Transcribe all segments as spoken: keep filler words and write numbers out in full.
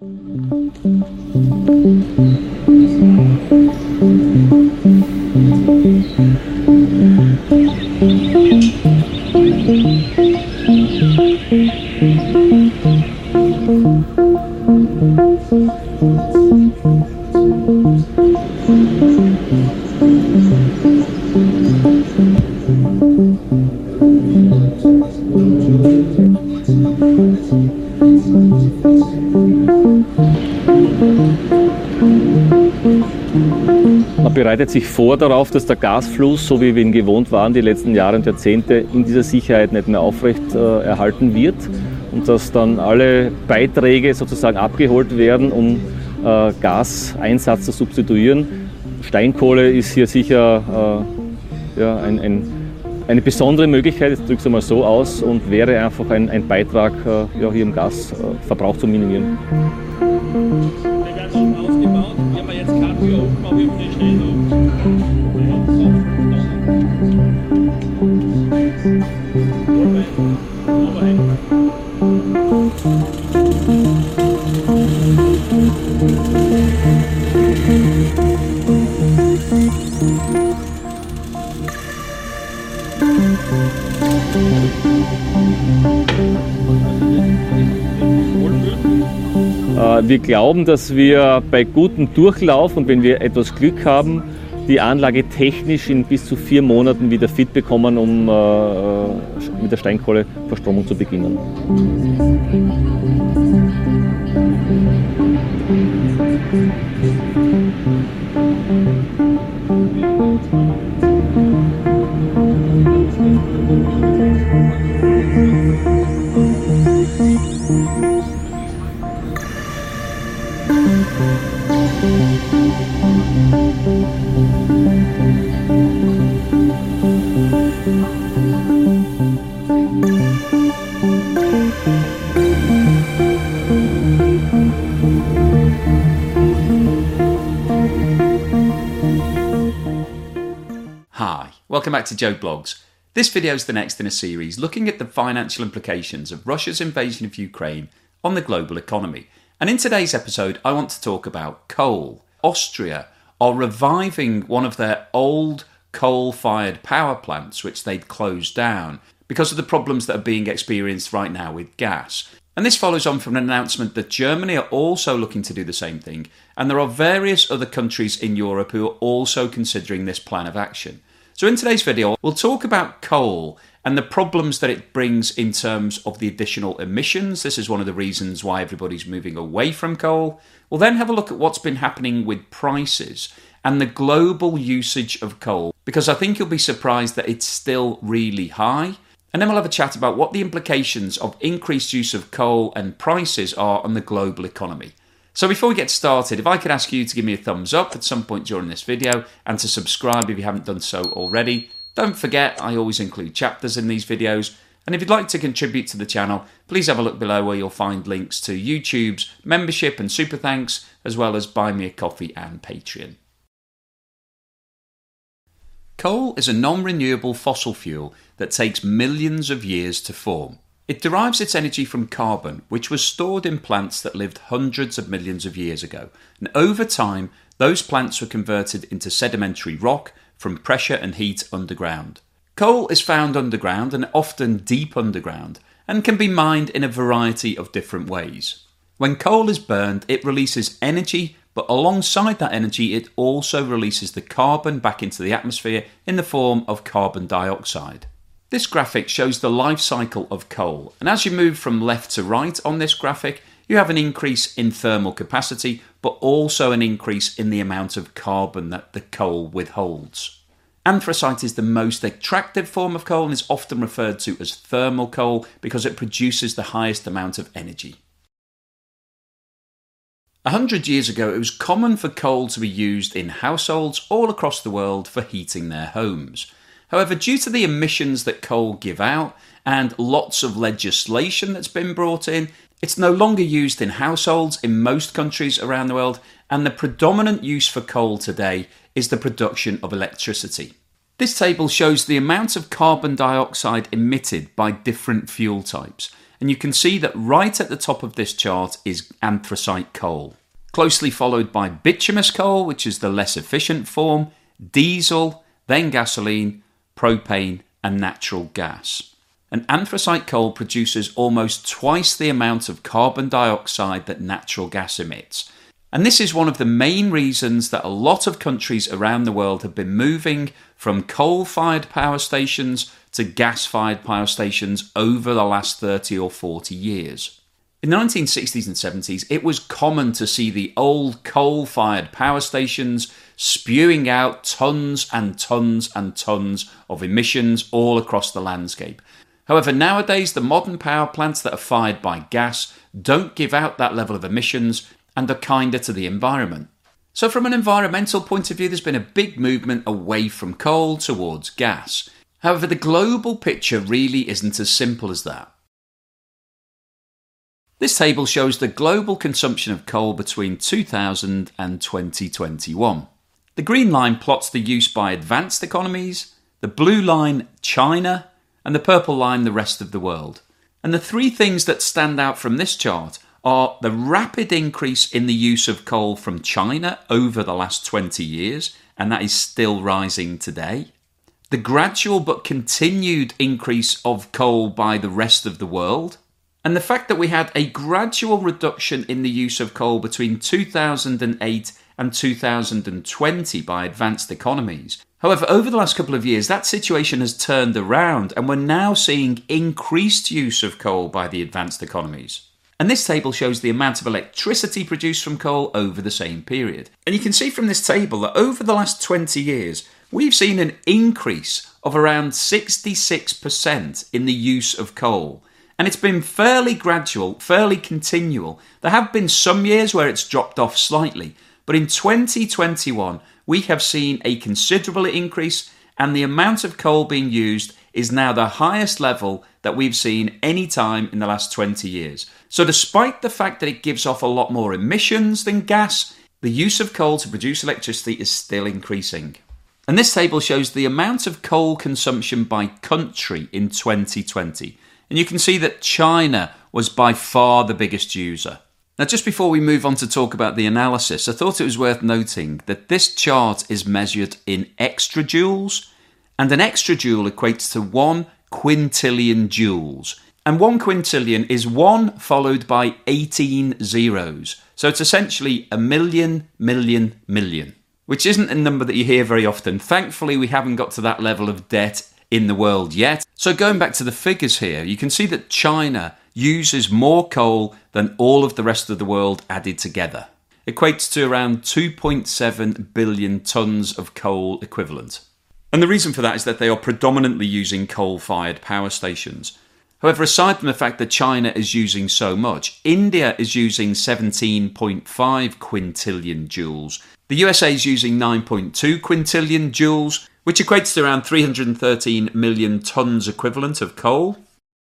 Man bereitet sich vor darauf, dass der Gasfluss, so wie wir ihn gewohnt waren, die letzten Jahre und Jahrzehnte in dieser Sicherheit nicht mehr aufrecht äh, erhalten wird und dass dann alle Beiträge sozusagen abgeholt werden, um äh, Gaseinsatz zu substituieren. Steinkohle ist hier sicher äh, ja, ein, ein, eine besondere Möglichkeit, ich drücke es einmal so aus, und wäre einfach ein, ein Beitrag, äh, ja, hier im Gasverbrauch zu minimieren. Wir werden schon ausgebaut. Wir haben jetzt keine Tür oben, aber wir haben die stehen Wir glauben, dass wir bei gutem Durchlauf und wenn wir etwas Glück haben, die Anlage technisch in bis zu vier Monaten wieder fit bekommen, um äh, mit der Steinkohleverstromung zu beginnen. Hi, welcome back to Joe Blogs. This video is the next in a series looking at the financial implications of Russia's invasion of Ukraine on the global economy. And in today's episode, I want to talk about coal. Austria are reviving one of their old coal-fired power plants, which they'd closed down because of the problems that are being experienced right now with gas. And this follows on from an announcement that Germany are also looking to do the same thing, and there are various other countries in Europe who are also considering this plan of action. So in today's video, we'll talk about coal and the problems that it brings in terms of the additional emissions. This is one of the reasons why everybody's moving away from coal. We'll then have a look at what's been happening with prices and the global usage of coal, because I think you'll be surprised that it's still really high. And then we'll have a chat about what the implications of increased use of coal and prices are on the global economy. So before we get started, if I could ask you to give me a thumbs up at some point during this video and to subscribe if you haven't done so already. Don't forget, I always include chapters in these videos. And if you'd like to contribute to the channel, please have a look below where you'll find links to YouTube's membership and super thanks, as well as Buy Me a Coffee and Patreon. Coal is a non-renewable fossil fuel that takes millions of years to form. It derives its energy from carbon, which was stored in plants that lived hundreds of millions of years ago. And over time, those plants were converted into sedimentary rock from pressure and heat underground. Coal is found underground and often deep underground, and can be mined in a variety of different ways. When coal is burned, it releases energy, but alongside that energy, it also releases the carbon back into the atmosphere in the form of carbon dioxide. This graphic shows the life cycle of coal, and as you move from left to right on this graphic, you have an increase in thermal capacity, but also an increase in the amount of carbon that the coal withholds. Anthracite is the most attractive form of coal and is often referred to as thermal coal because it produces the highest amount of energy. A hundred years ago, it was common for coal to be used in households all across the world for heating their homes. However, due to the emissions that coal give out and lots of legislation that's been brought in, it's no longer used in households in most countries around the world, and the predominant use for coal today is the production of electricity. This table shows the amount of carbon dioxide emitted by different fuel types, And you can see that right at the top of this chart is anthracite coal, closely followed by bituminous coal, which is the less efficient form, diesel, then gasoline, propane, and natural gas. And anthracite coal produces almost twice the amount of carbon dioxide that natural gas emits. And this is one of the main reasons that a lot of countries around the world have been moving from coal-fired power stations to gas-fired power stations over the last thirty or forty years. In the nineteen sixties and seventies, it was common to see the old coal-fired power stations spewing out tons and tons and tons of emissions all across the landscape. However, nowadays the modern power plants that are fired by gas don't give out that level of emissions and are kinder to the environment. So from an environmental point of view, there's been a big movement away from coal towards gas. However, the global picture really isn't as simple as that. This table shows the global consumption of coal between two thousand and twenty twenty-one. The green line plots the use by advanced economies, the blue line China, and the purple line the rest of the world. And the three things that stand out from this chart are the rapid increase in the use of coal from China over the last twenty years, and that is still rising today. The gradual but continued increase of coal by the rest of the world, and the fact that we had a gradual reduction in the use of coal between two thousand eight and two thousand twenty by advanced economies. However, over the last couple of years, that situation has turned around, and we're now seeing increased use of coal by the advanced economies. And this table shows the amount of electricity produced from coal over the same period. And you can see from this table that over the last twenty years, we've seen an increase of around sixty-six percent in the use of coal. And it's been fairly gradual, fairly continual. There have been some years where it's dropped off slightly, but in twenty twenty-one, we have seen a considerable increase, and the amount of coal being used is now the highest level that we've seen any time in the last twenty years. So despite the fact that it gives off a lot more emissions than gas, the use of coal to produce electricity is still increasing. And this table shows the amount of coal consumption by country in twenty twenty. And you can see that China was by far the biggest user. Now, just before we move on to talk about the analysis, I thought it was worth noting that this chart is measured in extrajoules, and an extrajoule equates to one quintillion joules. And one quintillion is one followed by eighteen zeros. So it's essentially a million, million, million, which isn't a number that you hear very often. Thankfully, we haven't got to that level of debt in the world yet. So going back to the figures here, you can see that China uses more coal than all of the rest of the world added together. Equates to around two point seven billion tonnes of coal equivalent. And the reason for that is that they are predominantly using coal-fired power stations. However, aside from the fact that China is using so much, India is using seventeen point five quintillion joules. The U S A is using nine point two quintillion joules, which equates to around three hundred thirteen million tonnes equivalent of coal.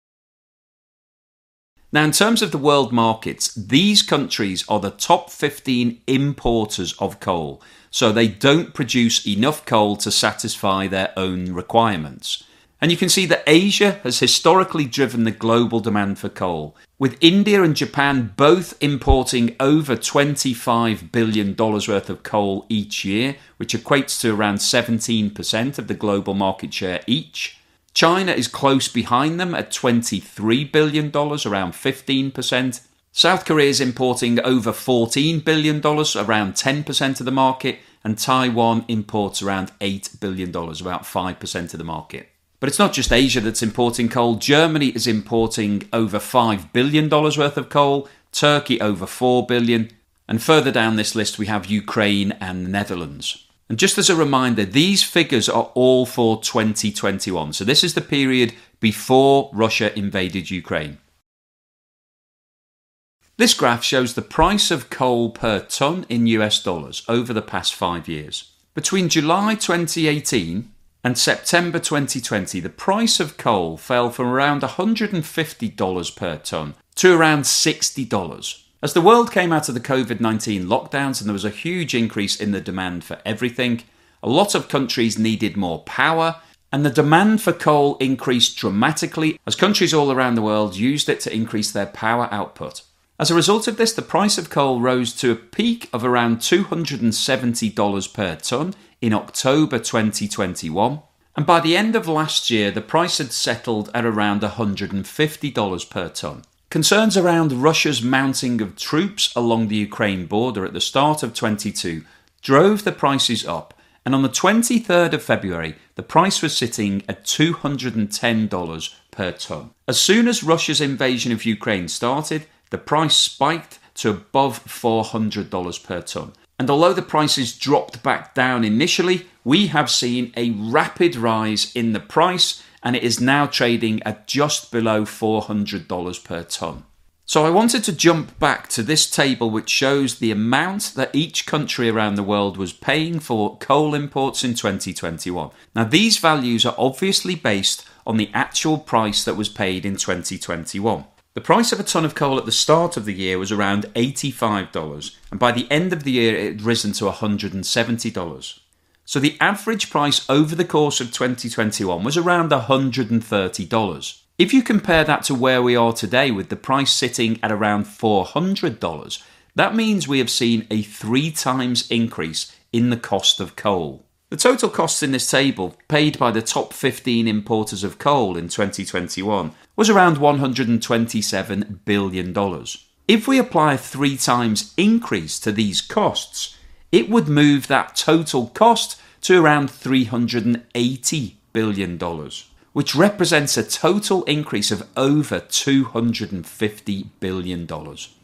Now, in terms of the world markets, these countries are the top fifteen importers of coal, so they don't produce enough coal to satisfy their own requirements. And you can see that Asia has historically driven the global demand for coal, with India and Japan both importing over twenty-five billion dollars worth of coal each year, which equates to around seventeen percent of the global market share each. China is close behind them at twenty-three billion dollars, around fifteen percent. South Korea is importing over fourteen billion dollars, around ten percent of the market, and Taiwan imports around eight billion dollars, about five percent of the market. But it's not just Asia that's importing coal. Germany is importing over five billion dollars worth of coal, Turkey over four billion dollars, and further down this list we have Ukraine and the Netherlands. And just as a reminder, these figures are all for twenty twenty-one. So this is the period before Russia invaded Ukraine. This graph shows the price of coal per tonne in U S dollars over the past five years. Between July twenty eighteen and September twenty twenty, the price of coal fell from around one hundred fifty dollars per tonne to around sixty dollars. As the world came out of the covid nineteen lockdowns and there was a huge increase in the demand for everything, a lot of countries needed more power, and the demand for coal increased dramatically as countries all around the world used it to increase their power output. As a result of this, the price of coal rose to a peak of around two hundred seventy dollars per tonne in October twenty twenty-one, and by the end of last year the price had settled at around one hundred fifty dollars per tonne. Concerns around Russia's mounting of troops along the Ukraine border at the start of twenty-two drove the prices up, and on the twenty-third of February the price was sitting at two hundred ten dollars per tonne. As soon as Russia's invasion of Ukraine started, the price spiked to above four hundred dollars per tonne. And although the prices dropped back down initially, we have seen a rapid rise in the price, and it is now trading at just below four hundred dollars per tonne. So I wanted to jump back to this table which shows the amount that each country around the world was paying for coal imports in twenty twenty-one. Now these values are obviously based on the actual price that was paid in twenty twenty-one. The price of a tonne of coal at the start of the year was around eighty-five dollars, and by the end of the year it had risen to one hundred seventy dollars. So the average price over the course of twenty twenty-one was around one hundred thirty dollars. If you compare that to where we are today with the price sitting at around four hundred dollars, that means we have seen a three times increase in the cost of coal. The total costs in this table paid by the top fifteen importers of coal in twenty twenty-one was around one hundred twenty-seven billion dollars. If we apply a three times increase to these costs, it would move that total cost to around three hundred eighty billion dollars, which represents a total increase of over two hundred fifty billion dollars.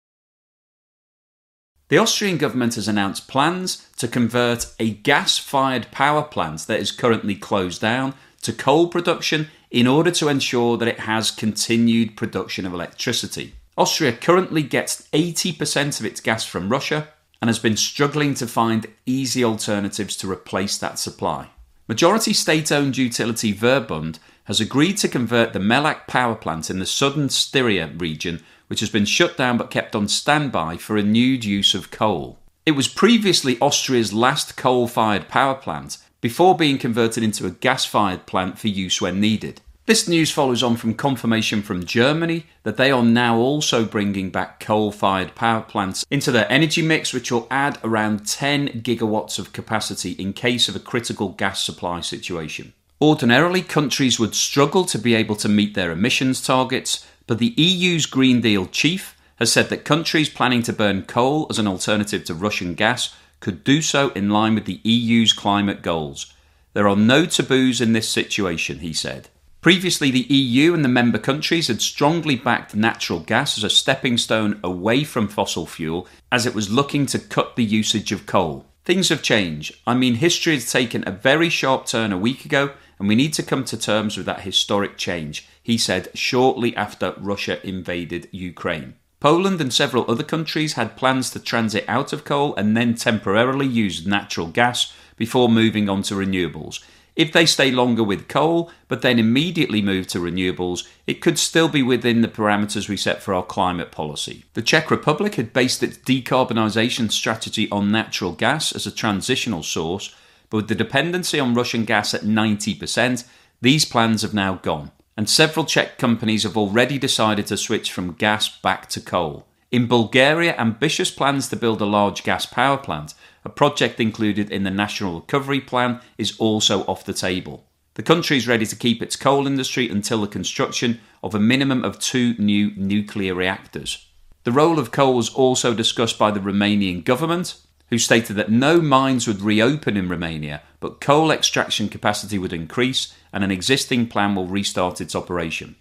The Austrian government has announced plans to convert a gas-fired power plant that is currently closed down to coal production in order to ensure that it has continued production of electricity. Austria currently gets eighty percent of its gas from Russia and has been struggling to find easy alternatives to replace that supply. Majority state-owned utility Verbund has agreed to convert the Mellach power plant in the southern Styria region, which has been shut down but kept on standby for renewed use of coal. It was previously Austria's last coal-fired power plant before being converted into a gas-fired plant for use when needed. This news follows on from confirmation from Germany that they are now also bringing back coal-fired power plants into their energy mix, which will add around ten gigawatts of capacity in case of a critical gas supply situation. Ordinarily, countries would struggle to be able to meet their emissions targets, but the E U's Green Deal chief has said that countries planning to burn coal as an alternative to Russian gas could do so in line with the E U's climate goals. There are no taboos in this situation, he said. Previously, the E U and the member countries had strongly backed natural gas as a stepping stone away from fossil fuel as it was looking to cut the usage of coal. Things have changed. I mean, history has taken a very sharp turn a week ago, and we need to come to terms with that historic change, he said shortly after Russia invaded Ukraine. Poland and several other countries had plans to transit out of coal and then temporarily use natural gas before moving on to renewables. If they stay longer with coal, but then immediately move to renewables, it could still be within the parameters we set for our climate policy. The Czech Republic had based its decarbonisation strategy on natural gas as a transitional source, but with the dependency on Russian gas at ninety percent, these plans have now gone, and several Czech companies have already decided to switch from gas back to coal. In Bulgaria, ambitious plans to build a large gas power plant, a project included in the National Recovery Plan, is also off the table. The country is ready to keep its coal industry until the construction of a minimum of two new nuclear reactors. The role of coal was also discussed by the Romanian government, who stated that no mines would reopen in Romania, but coal extraction capacity would increase and an existing plan will restart its operation.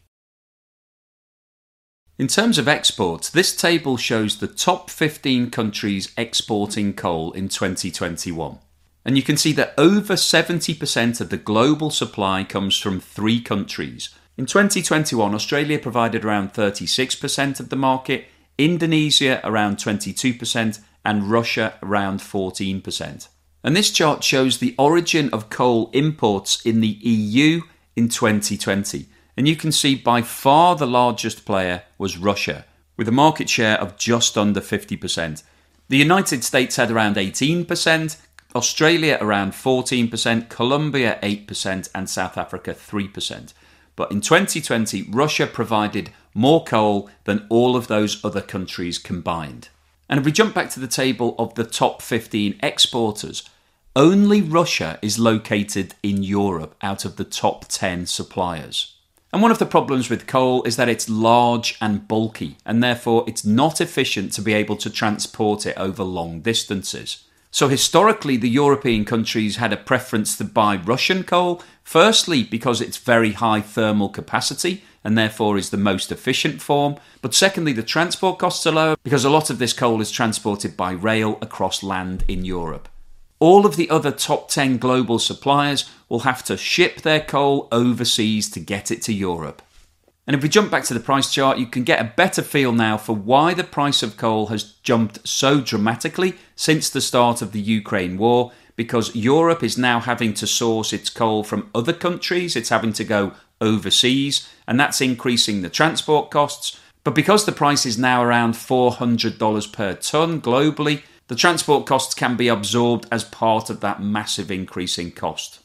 In terms of exports, this table shows the top fifteen countries exporting coal in twenty twenty-one. And you can see that over seventy percent of the global supply comes from three countries. In twenty twenty-one, Australia provided around thirty-six percent of the market, Indonesia around twenty-two percent, and Russia around fourteen percent. And this chart shows the origin of coal imports in the E U in twenty twenty. And you can see by far the largest player was Russia, with a market share of just under fifty percent. The United States had around eighteen percent, Australia around fourteen percent, Colombia eight percent, and South Africa three percent. But in twenty twenty, Russia provided more coal than all of those other countries combined. And if we jump back to the table of the top fifteen exporters, only Russia is located in Europe out of the top ten suppliers. And one of the problems with coal is that it's large and bulky, and therefore it's not efficient to be able to transport it over long distances. So historically, the European countries had a preference to buy Russian coal, firstly because it's very high thermal capacity and therefore is the most efficient form, but secondly the transport costs are low because a lot of this coal is transported by rail across land in Europe. All of the other top ten global suppliers will have to ship their coal overseas to get it to Europe. And if we jump back to the price chart, you can get a better feel now for why the price of coal has jumped so dramatically since the start of the Ukraine war, because Europe is now having to source its coal from other countries, it's having to go overseas, and that's increasing the transport costs. But because the price is now around four hundred dollars per tonne globally, the transport costs can be absorbed as part of that massive increase in cost.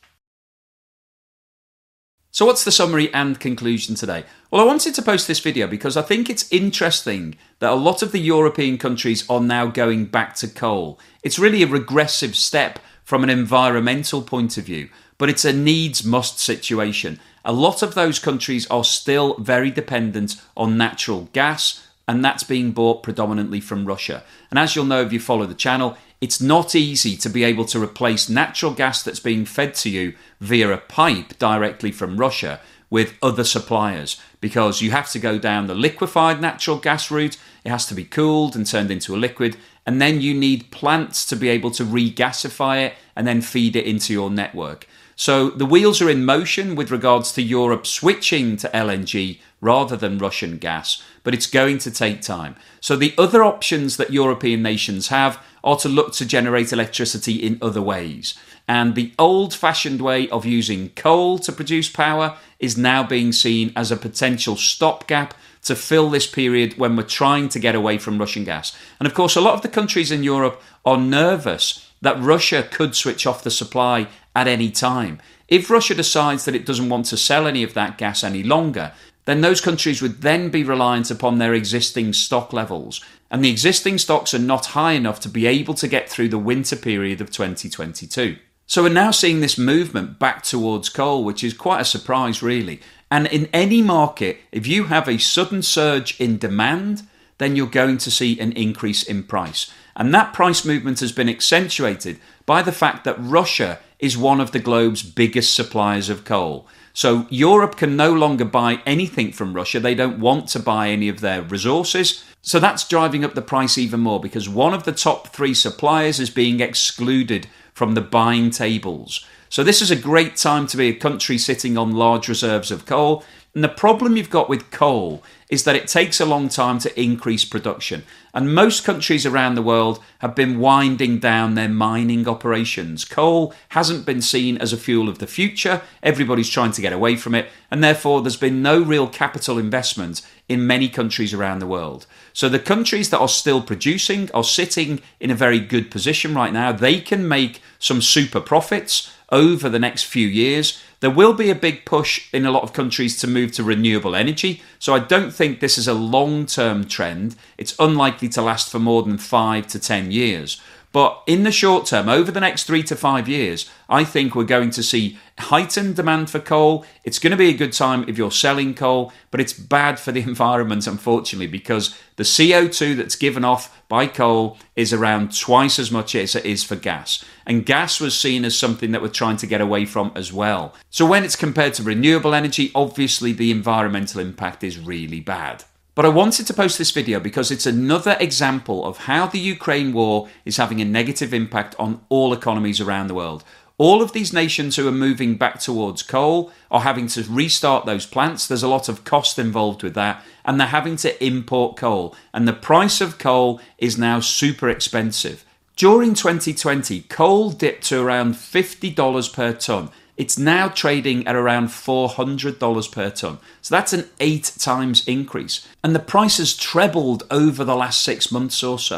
So what's the summary and conclusion today? Well, I wanted to post this video because I think it's interesting that a lot of the European countries are now going back to coal. It's really a regressive step from an environmental point of view, but it's a needs-must situation. A lot of those countries are still very dependent on natural gas, and that's being bought predominantly from Russia. And as you'll know if you follow the channel, it's not easy to be able to replace natural gas that's being fed to you via a pipe directly from Russia with other suppliers, because you have to go down the liquefied natural gas route, it has to be cooled and turned into a liquid, and then you need plants to be able to regasify it and then feed it into your network. So the wheels are in motion with regards to Europe switching to L N G rather than Russian gas, but it's going to take time. So the other options that European nations have are to look to generate electricity in other ways. And the old-fashioned way of using coal to produce power is now being seen as a potential stopgap to fill this period when we're trying to get away from Russian gas. And of course, a lot of the countries in Europe are nervous that Russia could switch off the supply at any time. If Russia decides that it doesn't want to sell any of that gas any longer, then those countries would then be reliant upon their existing stock levels. And the existing stocks are not high enough to be able to get through the winter period of twenty twenty-two. So we're now seeing this movement back towards coal, which is quite a surprise really. And in any market, if you have a sudden surge in demand, then you're going to see an increase in price. And that price movement has been accentuated by the fact that Russia is one of the globe's biggest suppliers of coal. So Europe can no longer buy anything from Russia. They don't want to buy any of their resources. So that's driving up the price even more because one of the top three suppliers is being excluded from the buying tables. So this is a great time to be a country sitting on large reserves of coal. And the problem you've got with coal is that it takes a long time to increase production. And most countries around the world have been winding down their mining operations. Coal hasn't been seen as a fuel of the future. Everybody's trying to get away from it. And therefore, there's been no real capital investment in many countries around the world. So the countries that are still producing are sitting in a very good position right now. They can make some super profits over the next few years. There will be a big push in a lot of countries to move to renewable energy. So I don't think this is a long-term trend. It's unlikely to last for more than five to ten years. But in the short term, over the next three to five years, I think we're going to see heightened demand for coal. It's going to be a good time if you're selling coal, but it's bad for the environment, unfortunately, because the C O two that's given off by coal is around twice as much as it is for gas. And gas was seen as something that we're trying to get away from as well. So when it's compared to renewable energy, obviously the environmental impact is really bad. But I wanted to post this video because it's another example of how the Ukraine war is having a negative impact on all economies around the world. All of these nations who are moving back towards coal are having to restart those plants. There's a lot of cost involved with that, and they're having to import coal. And the price of coal is now super expensive. During twenty twenty, coal dipped to around fifty dollars per tonne. It's now trading at around four hundred dollars per tonne. So that's an eight times increase. And the price has trebled over the last six months or so. So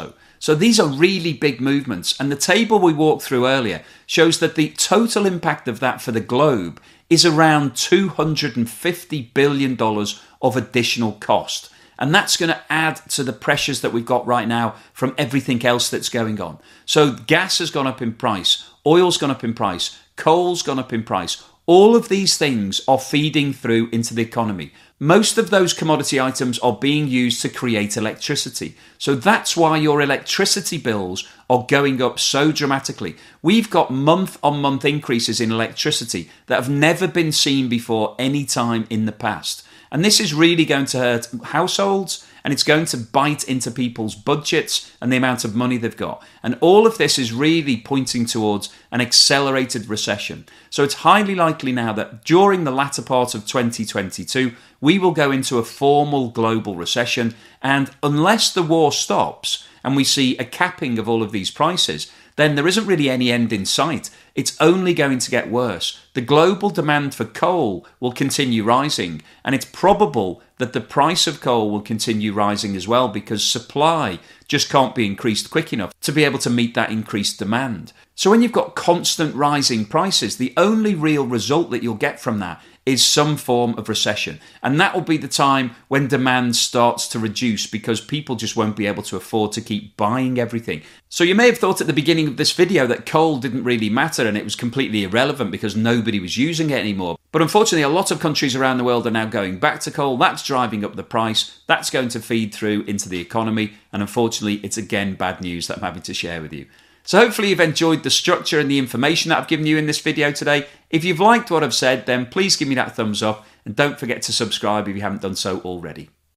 So these are really big movements. And the table we walked through earlier shows that the total impact of that for the globe is around two hundred fifty billion dollars of additional cost. And that's going to add to the pressures that we've got right now from everything else that's going on. So gas has gone up in price, oil's gone up in price, coal's gone up in price. All of these things are feeding through into the economy. Most of those commodity items are being used to create electricity. So that's why your electricity bills are going up so dramatically. We've got month-on-month increases in electricity that have never been seen before any time in the past. And this is really going to hurt households, and it's going to bite into people's budgets and the amount of money they've got. And all of this is really pointing towards an accelerated recession. So it's highly likely now that during the latter part of twenty twenty-two, we will go into a formal global recession. And unless the war stops and we see a capping of all of these prices, then there isn't really any end in sight. It's only going to get worse. The global demand for coal will continue rising, and it's probable that the price of coal will continue rising as well, because supply just can't be increased quick enough to be able to meet that increased demand. So when you've got constant rising prices, the only real result that you'll get from that is some form of recession. And that will be the time when demand starts to reduce, because people just won't be able to afford to keep buying everything. So you may have thought at the beginning of this video that coal didn't really matter and it was completely irrelevant because nobody was using it anymore. But unfortunately, a lot of countries around the world are now going back to coal. That's driving up the price. That's going to feed through into the economy. And unfortunately, it's again bad news that I'm having to share with you. So hopefully you've enjoyed the structure and the information that I've given you in this video today. If you've liked what I've said, then please give me that thumbs up, and don't forget to subscribe if you haven't done so already.